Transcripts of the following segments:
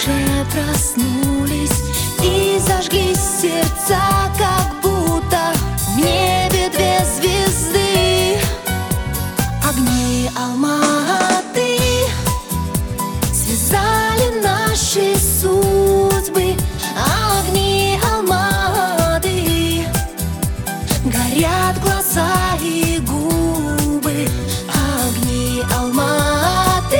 душе проснулись и зажглись сердца, как будто в небе две звезды. Огни Алматы связали наши судьбы. Огни Алматы, горят глаза и губы. Огни Алматы,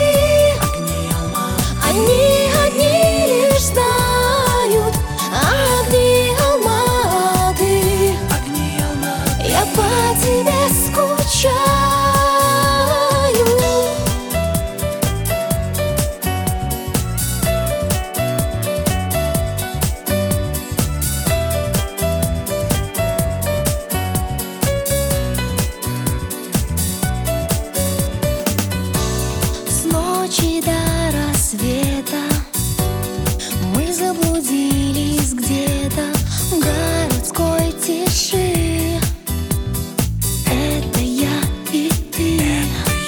они одни лишь знают. Огни Алматы, я по тебе скучаю. С ночи до рассвета мы заблудились где-то в городской тиши. Это я и ты.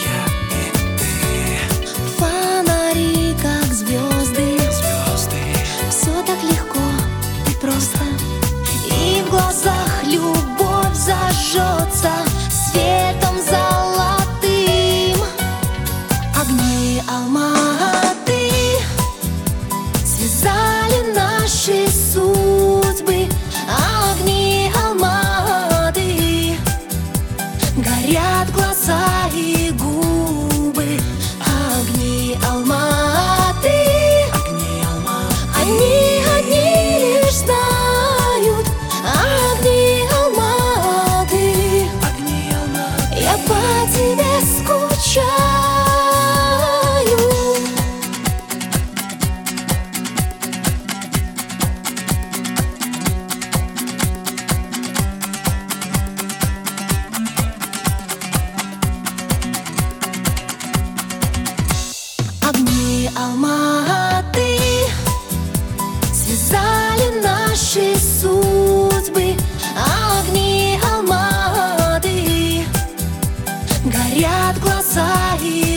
Фонари, как звезды. Все так легко и просто. И в глазах любовь зажжется светом золотым. Огни Алматы связали наши судьбы. Огни Алматы, горят глаза и губы. Огни Алматы, они одни лишь знают. Огни Алматы, я по тебе скучаю. Огни Алматы связали наши судьбы. Огни Алматы, горят глаза и